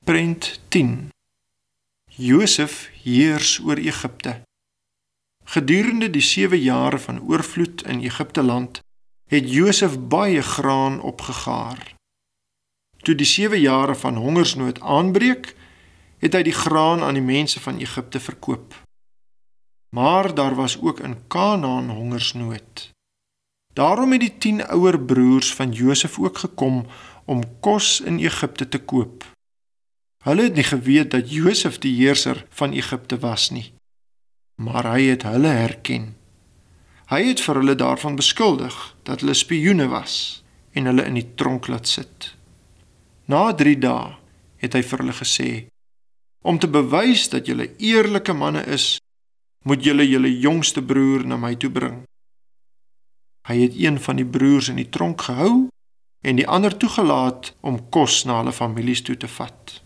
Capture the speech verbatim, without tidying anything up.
Prent tien. Josef heers oor Egipte. Gedurende die sewe jare van oorvloed in Egipte land, het Josef baie graan opgegaar. Toe die sewe jare van hongersnood aanbreek, het hy die graan aan die mense van Egipte verkoop. Maar daar was ook in Kanaan hongersnood. Daarom het die tien ouer broers van Josef ook gekom om kos in Egipte te koop. Hulle het nie geweet dat Josef die heerser van Egipte was nie, maar hy het hulle herken. Hy het vir hulle daarvan beskuldig dat hulle spioene was en hulle in die tronk laat sit. Na drie dae het hy vir hulle gesê, om te bewys dat julle eerlike manne is, moet julle julle jongste broer na my toe bring. Hy het een van die broers in die tronk gehou en die ander toegelaat om kos na hulle families toe te vat.